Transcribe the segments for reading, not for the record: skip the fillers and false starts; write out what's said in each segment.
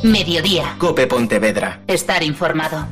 Mediodía. COPE Pontevedra. Estar informado.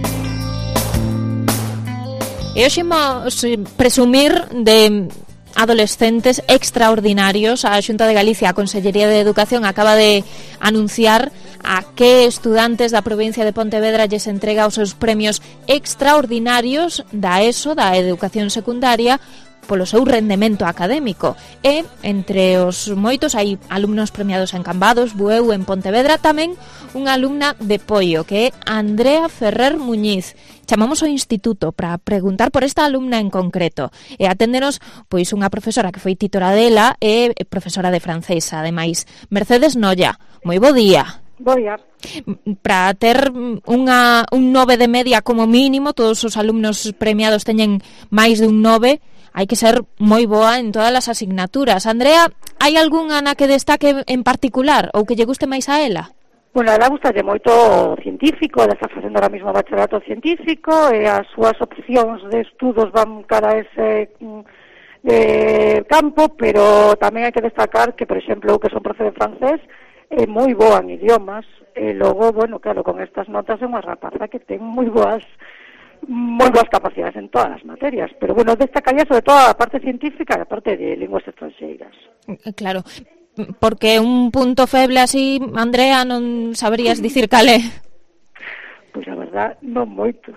E hoxe imos presumir de adolescentes extraordinarios. A Xunta de Galicia, a Consellería de Educación, acaba de anunciar a que estudantes da provincia de Pontevedra lles entrega os seus premios extraordinarios da ESO, da Educación Secundaria, polo seu rendemento académico. E entre os moitos hai alumnos premiados en Cambados, Bueu, en Pontevedra, tamén unha alumna de Poio, que é Andrea Ferrer Muñiz. Chamamos ao instituto para preguntar por esta alumna en concreto. E aténdenos pois unha profesora que foi titora dela e profesora de francés, ademais, Mercedes Nolla. Moi bo día. Bo día. Para ter un 9 de media como mínimo, todos os alumnos premiados teñen máis de un 9, hai que ser moi boa en todas as asignaturas. Andrea, hai algunha na que destaque en particular ou que lle guste máis a ela? Bueno, ela gustalle moito o científico, ela está facendo ahora mesmo bachillerato científico e as súas opcións de estudos van cara a ese campo, pero tamén hai que destacar que, por exemplo, eu que son profe de francés, é moi boa en idiomas, e logo, bueno, claro, con estas notas é unha rapaza que ten moi boas capacidades en todas as materias, pero bueno, destacaría sobre todo a parte científica e a parte de linguas extranxeiras. Claro, porque un punto feble así, Andrea, non saberías dicir cal é? Pois a verdad, non moitos.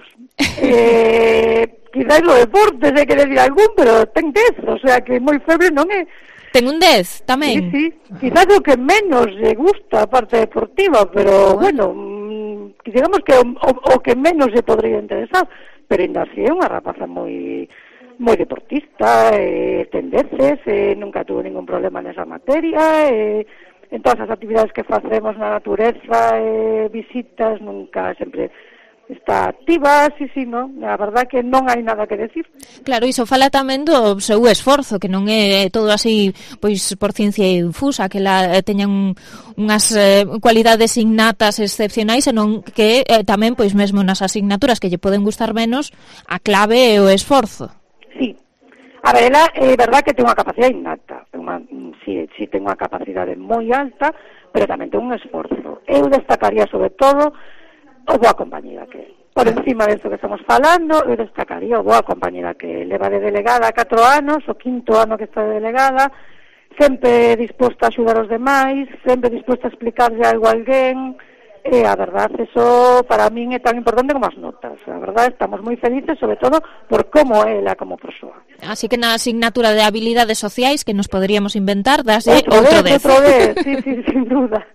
Quizás no deporte sei que decir algún, pero ten 10, o sea que moi feble non é. Ten un 10 tamén? Sí, quizás o que menos lle gusta a parte deportiva, pero bueno, digamos que o que menos lle podría interesar, pero ainda así é unha rapaza moi deportista, ten veces, nunca tuvo ningún problema nesa materia, en todas as actividades que facemos na natureza, visitas, nunca, sempre está activa, sí, non? A verdad que non hai nada que decir. Claro, iso fala tamén do seu esforzo, que non é todo así, pois, por ciencia infusa, que teñan unhas cualidades innatas excepcionais, senón que tamén, pois, mesmo nas asignaturas que lle poden gustar menos, a clave é o esforzo. Sí. A ver, ela é verdad que ten unha capacidade innata, sí, ten unha capacidade moi alta, pero tamén ten un esforzo. Eu destacaría sobre todo o boa compañera que é. Por encima de isto que estamos falando, eu destacaría o boa compañera que leva de delegada 4 anos, o 5º ano que está de delegada, sempre disposta a axudar os demais, sempre disposta a explicarlle algo a alguén, e a verdade, eso para min é tan importante como as notas. A verdade, estamos moi felices, sobre todo, por como é ela como persoa. Así que na asignatura de habilidades sociais que nos poderíamos inventar, daslle outro 10. Sí, sin duda.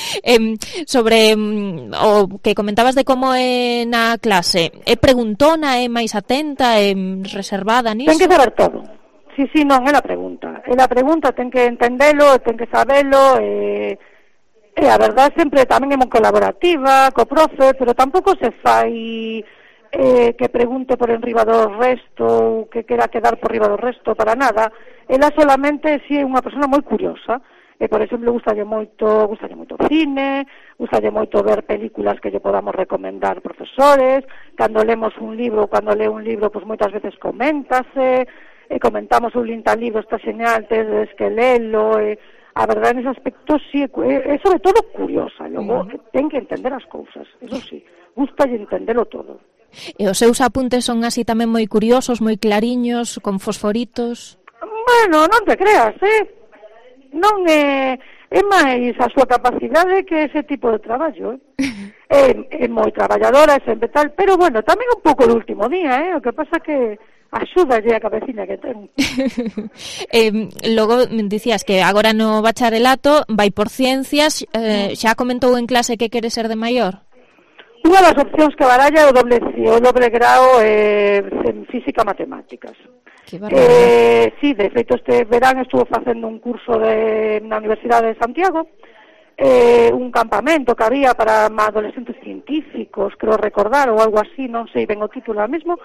Sobre o que comentabas de como é na clase, é preguntona, é máis atenta, é reservada niso? Ten que saber todo. Sí, non, é a pregunta, ten que entendelo, ten que sabelo, e a verdade sempre tamén é moi colaborativa co profe, pero tampouco se fai que pregunte por enriba do resto, que quera quedar por riba do resto, para nada. Ela solamente si é unha persona moi curiosa. E, por exemplo, gustalle moito cine, gustalle moito ver películas que lle podamos recomendar profesores, cando lemos un libro, cando lee un libro, pois moitas veces comentamos un libro, está genial, tedes que lelo, a verdade, nese aspecto, sí, é sobre todo curiosa, logo ten que entender as cousas, eso sí, gustalle entendelo todo. E os seus apuntes son así tamén moi curiosos, moi clariños, con fosforitos? Bueno, non te creas, non é máis a súa capacidade que ese tipo de traballo, é moi traballadora, é sempre tal, pero bueno, tamén un pouco do último día, o que pasa que axúdalle a cabeciña que ten. Logo dicías que agora no bacharelato vai por ciencias, xa comentou en clase que quere ser de maior? Unha das opcións que baralla é o doble grao en física e matemáticas. Sí, de feito este verán estuvo facendo un curso na Universidade de Santiago, un campamento que había para adolescentes científicos, creo recordar, ou algo así, non sei ben o título ahora mesmo.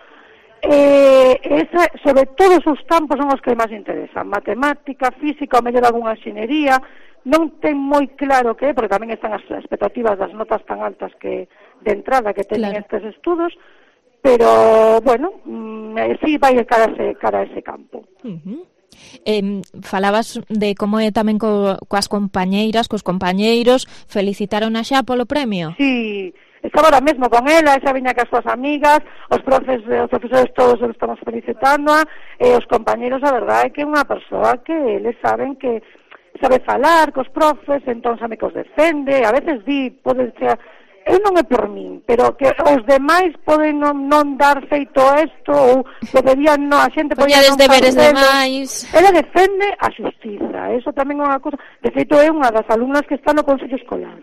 Sobre todo os seus campos son os que máis interesan, matemática, física, ou mellor algunha enxeñería. Non ten moi claro que é, porque tamén están as expectativas das notas tan altas que de entrada que teñen estes estudos, pero, bueno, sí vai cara a ese campo. Falabas de como é tamén coas compañeiras, cos compañeiros, felicitaron a xa polo premio? Sí, estaba ahora mesmo con ela, xa viña cas súas amigas, os profesores todos os estamos felicitando, e os compañeiros, a verdade é que é unha persoa que eles saben que sabe falar cos profes, entón sabe que os defende, a veces pode ser, eu non é por min, pero que os demais poden non dar feito isto, ou poderían a xente podía non deberes demais. Ela defende a xustiza, eso tamén é unha cosa, de feito é unha das alumnas que está no Consello Escolar.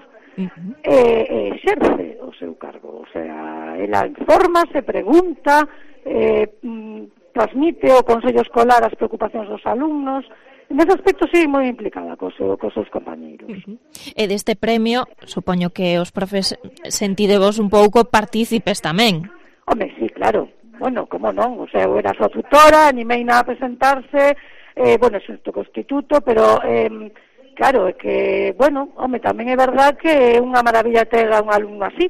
Exerce o seu cargo, o sea, ela informa, se pregunta, transmite ao Consello Escolar as preocupacións dos alumnos. Nese aspecto sí, moi implicada cos seus compañeiros. E deste premio, supoño que os profes sentidevos un pouco partícipes tamén. Home, sí, claro. Bueno, como non, o sea, eu era súa tutora, animeina a presentarse, bueno, é xusto co instituto, pero claro, é que, bueno, home, tamén é verdad que é unha maravilla ter a un alumno así,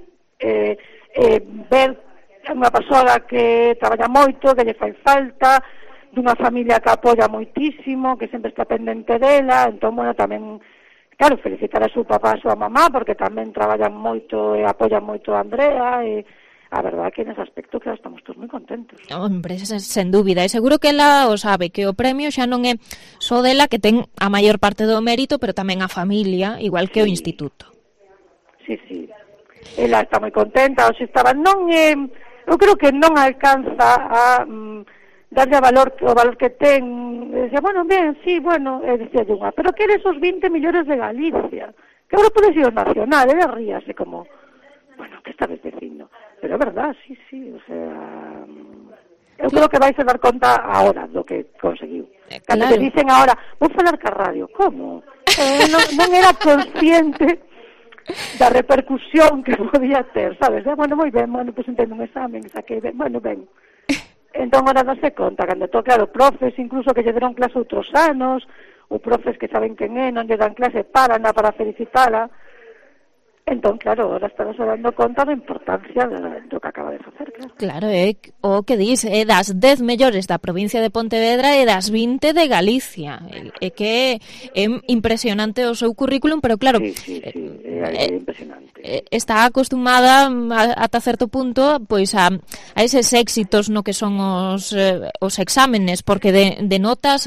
ver unha persoa que traballa moito, que lle fai falta, dunha familia que apoia moitísimo, que sempre está pendente dela, entón, bueno, tamén, claro, felicitar a súa papá e a súa mamá, porque tamén traballan moito e apoian moito a Andrea, e a verdade que nese aspecto, claro, estamos todos moi contentos. Hombre, sen dúbida, e seguro que ela o sabe, que o premio xa non é só dela, que ten a maior parte do mérito, pero tamén a familia, igual que o instituto. Sí, sí, ela está moi contenta, hoxe estaba, eu creo que non alcanza a darlle o valor que ten, decía, bueno, ben, sí, bueno, decía unha, pero que eres os 20 millores de Galicia, que agora pode ser o nacional, ela ríase como, bueno, que estabes dicindo, pero é verdad, sí, o sea, eu creo que vais a dar conta agora do que conseguiu. Cando te dicen agora, vou falar ca radio, como? Non era consciente da repercusión que podía ter, sabes? Bueno, moi ben, bueno, pues entendo un examen, saquei ben, bueno, ben. Entón, ahora darse conta, cando claro, profes incluso que lle deron clase outros anos, ou profes que saben quen é, non lle dan clase, paran para felicitala. Entón, claro, ahora estamos dando conta da importancia do que acaba de facer, claro. Claro, o que dis, das 10 mellores da provincia de Pontevedra e das 20 de Galicia. É que é impresionante o seu currículum, pero claro, sí, é impresionante. Está acostumada ata certo punto pois a eses éxitos no que son os exámenes, porque de notas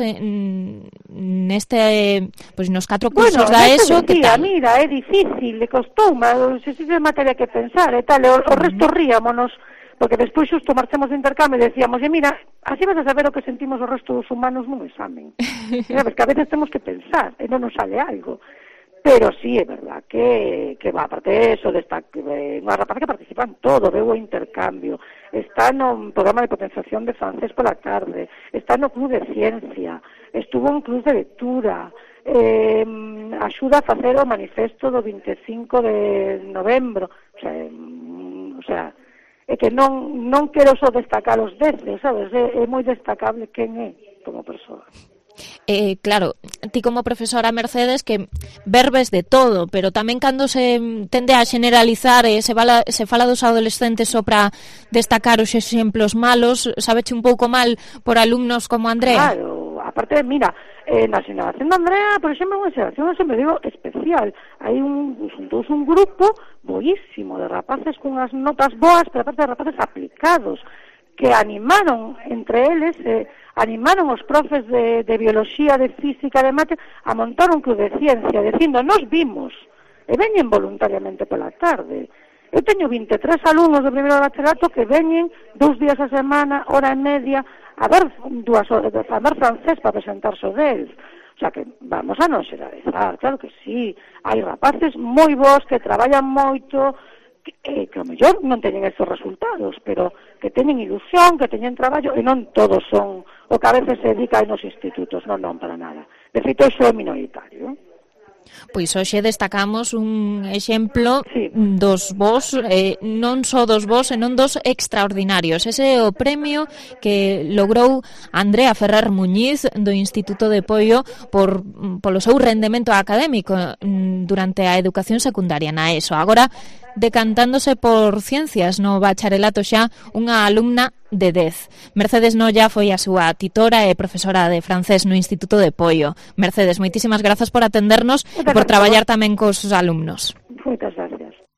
neste pois nos 4 cursos da ESO que tal. Mira, é difícil, le costou, se é materia que pensar e tal, o resto ríamonos, porque despois xusto marchamos de intercambio e decíamos, mira, así vas a saber o que sentimos o resto dos humanos nun examen. Sabes, que a veces temos que pensar e non nos sale algo. Pero sí, é verdad que va, aparte de eso, unha rapaza que participa en todo, veo o intercambio, está no programa de potenciación de francés pola tarde, está no club de ciencia, estuvo en club de lectura, axuda a facer o manifesto do 25 de novembro, o sea, é que non quero só destacar os 10, sabes, é moi destacable quen é como persoa. Claro, ti como profesora Mercedes que verbes de todo, pero tamén cando se tende a generalizar e se fala dos adolescentes só para destacar os exemplos malos, sabeche un pouco mal por alumnos como Andrea? Claro, aparte, mira, na xeración de Andrea, por exemplo, unha xeración, sempre digo, especial. Hai un grupo boísimo de rapaces con unhas notas boas, pero aparte de rapaces aplicados, que animaron entre eles, animaron os profes de bioloxía, de física, de mate, a montar un club de ciencia, dicindo, nos vimos, e veñen voluntariamente pola tarde. Eu teño 23 alumnos de primeiro bachillerato que veñen 2 días a semana, hora e media, a ver 2 horas, a ver francés para presentarse deles. O sea que vamos a non xeralizar, claro que sí. Hai rapaces moi bons que traballan moito, que a mellor non teñen esos resultados, pero que teñen ilusión, que teñen traballo, e non todos son o que a veces se dedica nos institutos, non para nada. De feito, iso é minoritario. Pois hoxe destacamos un exemplo sí. Dos vos, non só dos vos, senón dos extraordinarios. Ese é o premio que logrou Andrea Ferrer Muñiz do Instituto de Poio polo seu rendemento académico durante a educación secundaria na ESO. Agora decantándose por ciencias no bacharelato xa unha alumna de 10. Mercedes Nolla foi a súa titora e profesora de francés no Instituto de Poio. Mercedes, moitísimas grazas por atendernos e por traballar tamén cos alumnos. Moitas gracias.